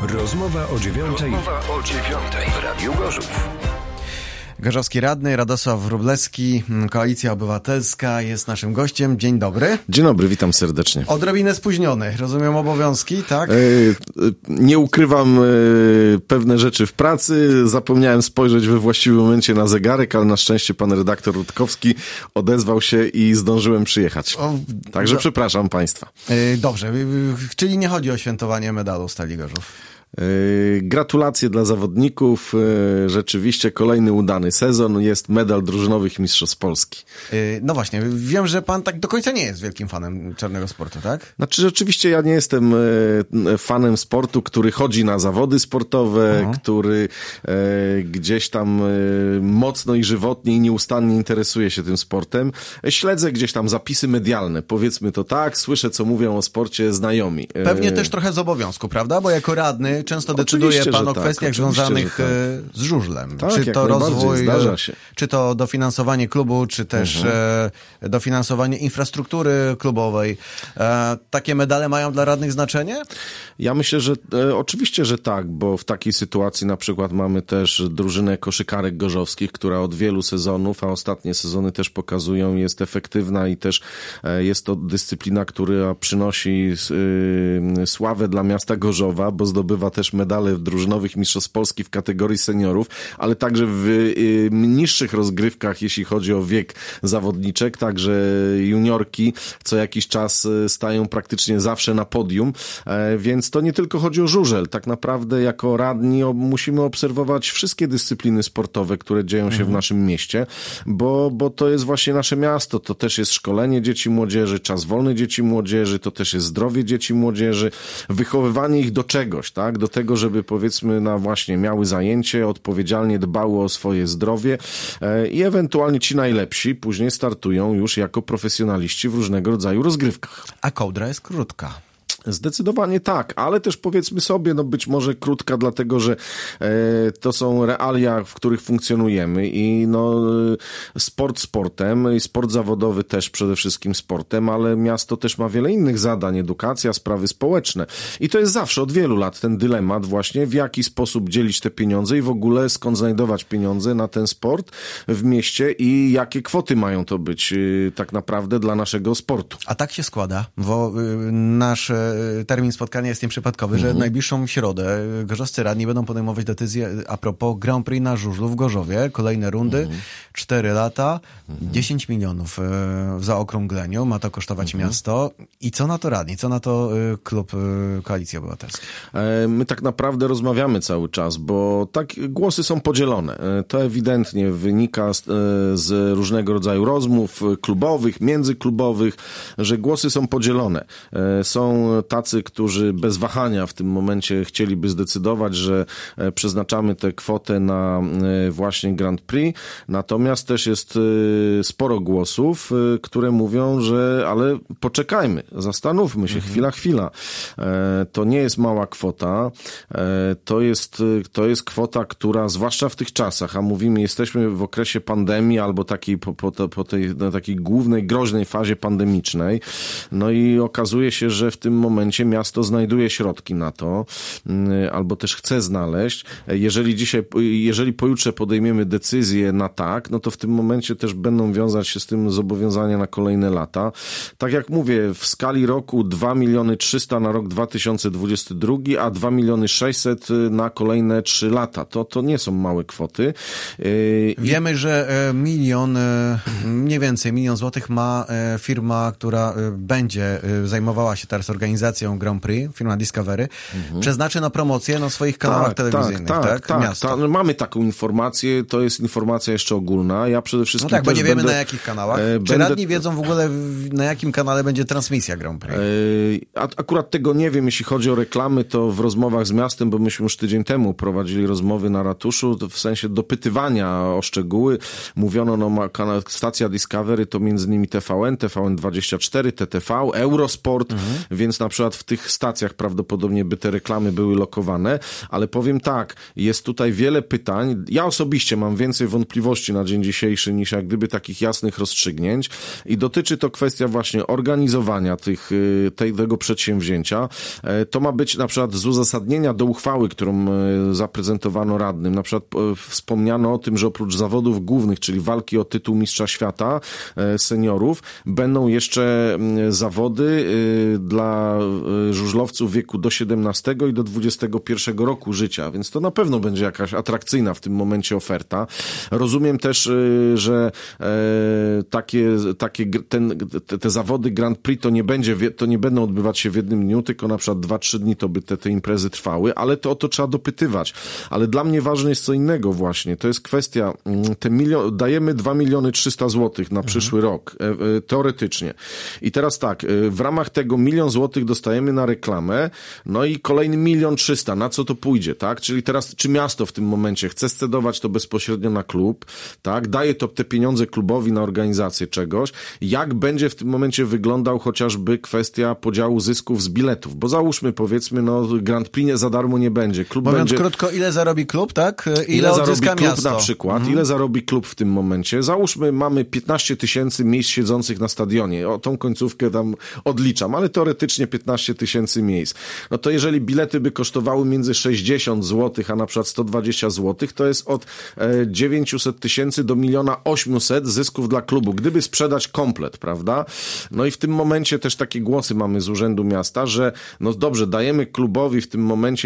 Rozmowa o 9:00 w Radiu Gorzów. Gorzowski radny Radosław Wróblewski, Koalicja Obywatelska jest naszym gościem. Dzień dobry. Dzień dobry, witam serdecznie. Odrobinę spóźniony, rozumiem obowiązki, tak? Nie ukrywam pewne rzeczy w pracy. Zapomniałem spojrzeć we właściwym momencie na zegarek, ale na szczęście pan redaktor Rutkowski odezwał się i zdążyłem przyjechać. Także przepraszam państwa. Dobrze, czyli nie chodzi o świętowanie medalu Stali Gorzów. Gratulacje dla zawodników. Rzeczywiście kolejny udany sezon. Jest medal drużynowych mistrzostw Polski. No właśnie, wiem, że pan tak do końca nie jest wielkim fanem czarnego sportu, tak? Znaczy rzeczywiście ja nie jestem fanem sportu, który chodzi na zawody sportowe, który gdzieś tam mocno i żywotnie i nieustannie interesuje się tym sportem. Śledzę gdzieś tam zapisy medialne, powiedzmy to tak, słyszę co mówią o sporcie znajomi. Pewnie też trochę z obowiązku, prawda? Bo jako radny często decyduje pan o kwestiach związanych z żużlem. Tak, czy to rozwój, zdarza się. Czy to dofinansowanie klubu, czy też dofinansowanie infrastruktury klubowej. Takie medale mają dla radnych znaczenie? Ja myślę, że oczywiście, że tak, bo w takiej sytuacji na przykład mamy też drużynę koszykarek gorzowskich, która od wielu sezonów, a ostatnie sezony też pokazują, jest efektywna i też jest to dyscyplina, która przynosi sławę dla miasta Gorzowa, bo zdobywa też medale drużynowych mistrzostw Polski w kategorii seniorów, ale także w niższych rozgrywkach, jeśli chodzi o wiek zawodniczek, także juniorki co jakiś czas stają praktycznie zawsze na podium, więc to nie tylko chodzi o żużel. Tak naprawdę jako radni musimy obserwować wszystkie dyscypliny sportowe, które dzieją się w naszym mieście, bo to jest właśnie nasze miasto, to też jest szkolenie dzieci młodzieży, czas wolny dzieci młodzieży, to też jest zdrowie dzieci młodzieży, wychowywanie ich do czegoś, tak? Do tego, żeby powiedzmy właśnie miały zajęcie, odpowiedzialnie dbały o swoje zdrowie i ewentualnie ci najlepsi później startują już jako profesjonaliści w różnego rodzaju rozgrywkach. A kołdra jest krótka. Zdecydowanie tak, ale też powiedzmy sobie, być może krótka, dlatego że to są realia, w których funkcjonujemy i sport sportem i sport zawodowy też przede wszystkim sportem, ale miasto też ma wiele innych zadań, edukacja, sprawy społeczne i to jest zawsze od wielu lat ten dylemat właśnie, w jaki sposób dzielić te pieniądze i w ogóle skąd znajdować pieniądze na ten sport w mieście i jakie kwoty mają to być tak naprawdę dla naszego sportu. A tak się składa, bo nasz termin spotkania jest nieprzypadkowy, że najbliższą środę gorzowscy radni będą podejmować decyzję a propos Grand Prix na żużlu w Gorzowie. Kolejne rundy, 4 lata, 10 milionów w zaokrągleniu. Ma to kosztować miasto. I co na to radni? Co na to klub Koalicji Obywatelskiej? My tak naprawdę rozmawiamy cały czas, bo tak głosy są podzielone. To ewidentnie wynika z różnego rodzaju rozmów klubowych, międzyklubowych, że głosy są podzielone. Są tacy, którzy bez wahania w tym momencie chcieliby zdecydować, że przeznaczamy tę kwotę na właśnie Grand Prix. Natomiast też jest sporo głosów, które mówią, że ale poczekajmy, zastanówmy się, chwila. To nie jest mała kwota. To jest kwota, która zwłaszcza w tych czasach, a mówimy, jesteśmy w okresie pandemii albo takiej po tej takiej głównej, groźnej fazie pandemicznej. No i okazuje się, że w tym momencie miasto znajduje środki na to, albo też chce znaleźć. Jeżeli pojutrze podejmiemy decyzję na tak, no to w tym momencie też będą wiązać się z tym zobowiązania na kolejne lata. Tak jak mówię, w skali roku 2 300 000 na rok 2022, a 2 600 000 na kolejne 3 lata. To nie są małe kwoty. Wiemy, że mniej więcej 1 000 000 złotych ma firma, która będzie zajmowała się teraz organizacją Grand Prix, firma Discovery, przeznaczy na promocję na swoich kanałach telewizyjnych, tak? Mamy taką informację, to jest informacja jeszcze ogólna. Ja przede wszystkim bo nie wiemy na jakich kanałach. Czy radni wiedzą w ogóle, na jakim kanale będzie transmisja Grand Prix? Akurat tego nie wiem, jeśli chodzi o reklamy, to w rozmowach z miastem, bo myśmy już tydzień temu prowadzili rozmowy na ratuszu, w sensie dopytywania o szczegóły. Mówiono, stacja Discovery to między innymi TVN24, TTV, Eurosport, więc na przykład w tych stacjach prawdopodobnie by te reklamy były lokowane, ale powiem tak, jest tutaj wiele pytań. Ja osobiście mam więcej wątpliwości na dzień dzisiejszy niż jak gdyby takich jasnych rozstrzygnięć i dotyczy to kwestia właśnie organizowania tego przedsięwzięcia. To ma być na przykład z uzasadnienia do uchwały, którą zaprezentowano radnym. Na przykład wspomniano o tym, że oprócz zawodów głównych, czyli walki o tytuł mistrza świata seniorów, będą jeszcze zawody dla żużlowców wieku do 17 i do 21 roku życia, więc to na pewno będzie jakaś atrakcyjna w tym momencie oferta. Rozumiem też, że te zawody Grand Prix to nie będą odbywać się w jednym dniu, tylko na przykład 2-3 dni to by te imprezy trwały, ale to o to trzeba dopytywać. Ale dla mnie ważne jest co innego właśnie. To jest kwestia, dajemy 2 300 000 złotych na przyszły rok, teoretycznie. I teraz tak, w ramach tego 1 000 000 złotych dostajemy na reklamę, no i kolejny 1 300 000, na co to pójdzie, tak? Czyli teraz, czy miasto w tym momencie chce scedować to bezpośrednio na klub, tak? Daje to te pieniądze klubowi na organizację czegoś. Jak będzie w tym momencie wyglądał chociażby kwestia podziału zysków z biletów? Bo załóżmy, powiedzmy, Grand Prix za darmo nie będzie. Klub Mówiąc będzie... krótko, ile zarobi klub, tak? Ile odzyska zarobi klub miasto? na przykład? Ile zarobi klub w tym momencie? Załóżmy, mamy 15 000 miejsc siedzących na stadionie. O, tą końcówkę tam odliczam, ale teoretycznie 15 000 miejsc. No to jeżeli bilety by kosztowały między 60 zł, a na przykład 120 zł, to jest od 900 000 do 1 800 000 zysków dla klubu, gdyby sprzedać komplet, prawda? No i w tym momencie też takie głosy mamy z Urzędu Miasta, że no dobrze, dajemy klubowi w tym momencie,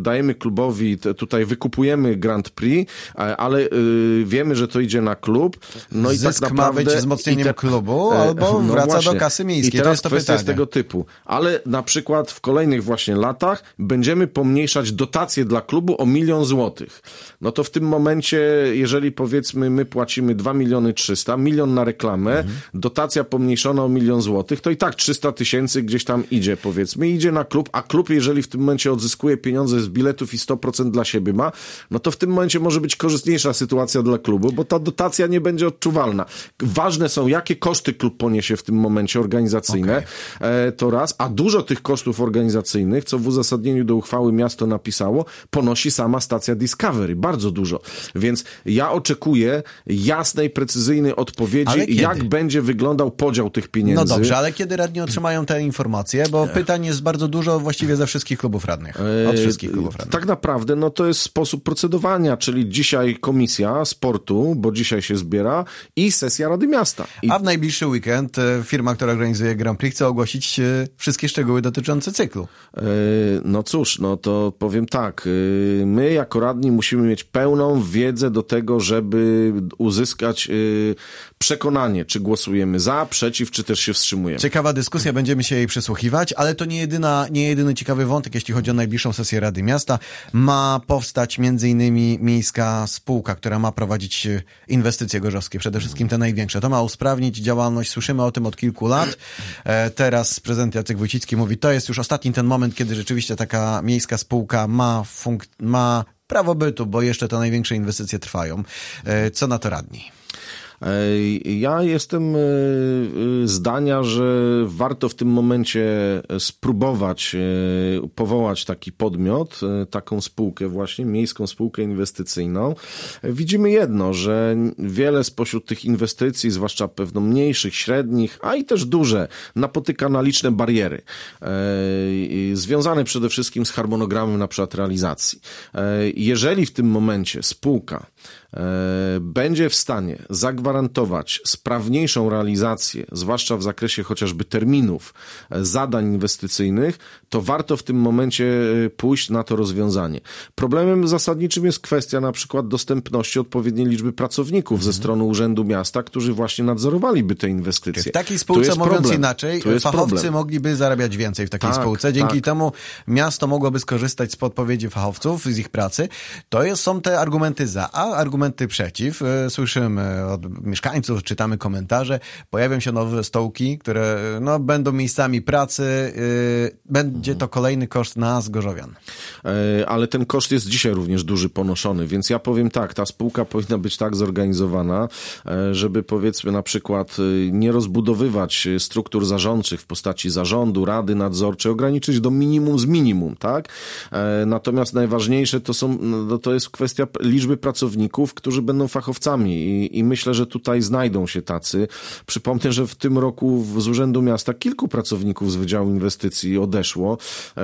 tutaj wykupujemy Grand Prix, ale wiemy, że to idzie na klub. No Zysk i tak naprawdę ma być wzmocnieniem klubu, albo wraca właśnie. do kasy miejskiej. I teraz to jest to kwestia pytanie. jest tego typu. Ale na przykład w kolejnych właśnie latach będziemy pomniejszać dotacje dla klubu o 1 000 000 złotych. No to w tym momencie, jeżeli powiedzmy my płacimy 2 300 000, 1 000 000 na reklamę, dotacja pomniejszona o 1 000 000 złotych, to i tak 300 000 gdzieś tam idzie, powiedzmy, idzie na klub, a klub, jeżeli w tym momencie odzyskuje pieniądze z biletów i 100% dla siebie ma, no to w tym momencie może być korzystniejsza sytuacja dla klubu, bo ta dotacja nie będzie odczuwalna. Ważne są, jakie koszty klub poniesie w tym momencie organizacyjne, to raz, a dużo tych kosztów organizacyjnych, co w uzasadnieniu do uchwały miasto napisało, ponosi sama stacja Discovery, bardzo dużo. Więc ja oczekuję jasnej, precyzyjnej odpowiedzi, jak będzie wyglądał podział tych pieniędzy. No dobrze, ale kiedy radni otrzymają te informacje? Bo pytań jest bardzo dużo właściwie ze wszystkich klubów radnych. Od wszystkich klubów radnych. Tak naprawdę, no to jest sposób procedowania, czyli dzisiaj komisja sportu, bo dzisiaj się zbiera, i sesja Rady Miasta. A w najbliższy weekend firma, która organizuje Grand Prix, chce ogłosić wszystkie szczegóły dotyczące cyklu. No cóż, no to powiem tak, my jako radni musimy mieć pełną wiedzę do tego, żeby uzyskać przekonanie, czy głosujemy za, przeciw, czy też się wstrzymujemy. Ciekawa dyskusja, będziemy się jej przysłuchiwać, ale to nie jedyny ciekawy wątek, jeśli chodzi o najbliższą sesję Rady Miasta. Ma powstać m.in. miejska spółka, która ma prowadzić inwestycje gorzowskie, przede wszystkim te największe. To ma usprawnić działalność, słyszymy o tym od kilku lat. Teraz prezydent Jacek Wójcicki mówi, to jest już ostatni ten moment, kiedy rzeczywiście taka miejska spółka ma prawo bytu, bo jeszcze te największe inwestycje trwają. Co na to radni? Ja jestem zdania, że warto w tym momencie spróbować powołać taki podmiot, taką spółkę właśnie, miejską spółkę inwestycyjną. Widzimy jedno, że wiele spośród tych inwestycji, zwłaszcza pewno mniejszych, średnich, a i też duże, napotyka na liczne bariery, związane przede wszystkim z harmonogramem na przykład realizacji. Jeżeli w tym momencie spółka będzie w stanie zagwarantować sprawniejszą realizację, zwłaszcza w zakresie chociażby terminów zadań inwestycyjnych, to warto w tym momencie pójść na to rozwiązanie. Problemem zasadniczym jest kwestia na przykład dostępności odpowiedniej liczby pracowników ze strony Urzędu Miasta, którzy właśnie nadzorowaliby te inwestycje. W takiej spółce, mówiąc inaczej, fachowcy mogliby zarabiać więcej w takiej spółce. Dzięki temu miasto mogłoby skorzystać z podpowiedzi fachowców, z ich pracy. Są te argumenty za, a argumenty przeciw. Słyszymy od mieszkańców, czytamy komentarze, pojawią się nowe stołki, które będą miejscami pracy. Będzie to kolejny koszt nas, gorzowian. Ale ten koszt jest dzisiaj również duży ponoszony, więc ja powiem tak, ta spółka powinna być tak zorganizowana, żeby powiedzmy na przykład nie rozbudowywać struktur zarządczych w postaci zarządu, rady nadzorczej, ograniczyć do minimum z minimum, tak? Natomiast najważniejsze to jest kwestia liczby pracowników, którzy będą fachowcami i myślę, że tutaj znajdą się tacy. Przypomnę, że w tym roku z Urzędu Miasta kilku pracowników z Wydziału Inwestycji odeszło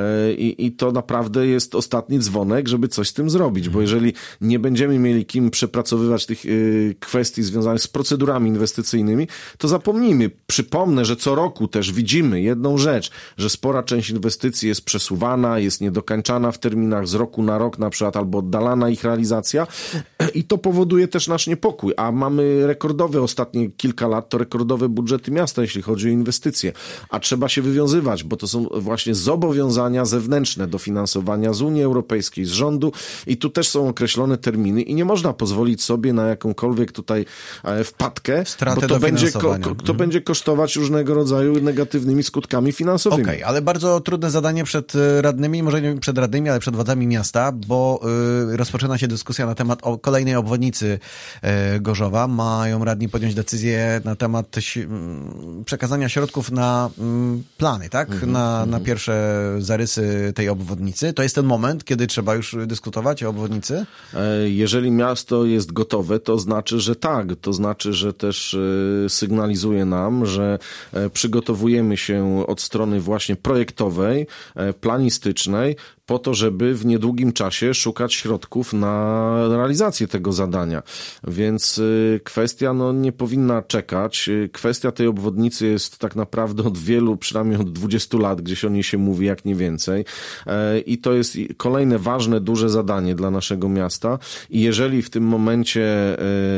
i to naprawdę jest ostatni dzwonek, żeby coś z tym zrobić, bo jeżeli nie będziemy mieli kim przepracowywać tych kwestii związanych z procedurami inwestycyjnymi, to zapomnijmy. Przypomnę, że co roku też widzimy jedną rzecz, że spora część inwestycji jest przesuwana, jest niedokończana w terminach z roku na rok na przykład, albo oddalana ich realizacja i to powoduje też nasz niepokój, a mamy rekordowe ostatnie kilka lat, to rekordowe budżety miasta, jeśli chodzi o inwestycje, a trzeba się wywiązywać, bo to są właśnie zobowiązania zewnętrzne do finansowania z Unii Europejskiej, z rządu i tu też są określone terminy i nie można pozwolić sobie na jakąkolwiek tutaj wpadkę, stratę bo to będzie kosztować różnego rodzaju negatywnymi skutkami finansowymi. Okej, ale bardzo trudne zadanie przed radnymi, może nie przed radnymi, ale przed władzami miasta, bo rozpoczyna się dyskusja na temat kolejnej obwodnicy Gorzowa. Mają radni podjąć decyzję na temat przekazania środków na plany, tak? Na pierwsze zarysy tej obwodnicy. To jest ten moment, kiedy trzeba już dyskutować o obwodnicy? Jeżeli miasto jest gotowe, to znaczy, że tak. To znaczy, że też sygnalizuje nam, że przygotowujemy się od strony właśnie projektowej, planistycznej, po to, żeby w niedługim czasie szukać środków na realizację tego zadania. Więc kwestia nie powinna czekać. Kwestia tej obwodnicy jest tak naprawdę od wielu, przynajmniej od 20 lat, gdzieś o niej się mówi, jak nie więcej. I to jest kolejne ważne, duże zadanie dla naszego miasta. I jeżeli w tym momencie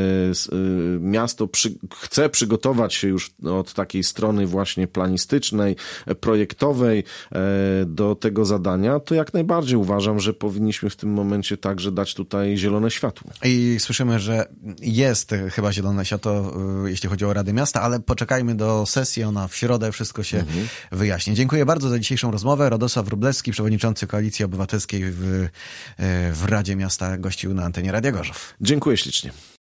miasto chce przygotować się już od takiej strony właśnie planistycznej, projektowej do tego zadania, to jak najbardziej uważam, że powinniśmy w tym momencie także dać tutaj zielone światło. I słyszymy, że jest chyba zielone światło, jeśli chodzi o Radę Miasta, ale poczekajmy do sesji, ona w środę wszystko się wyjaśni. Dziękuję bardzo za dzisiejszą rozmowę. Radosław Wróblewski, przewodniczący Koalicji Obywatelskiej w Radzie Miasta, gościł na antenie Radia Gorzów. Dziękuję ślicznie.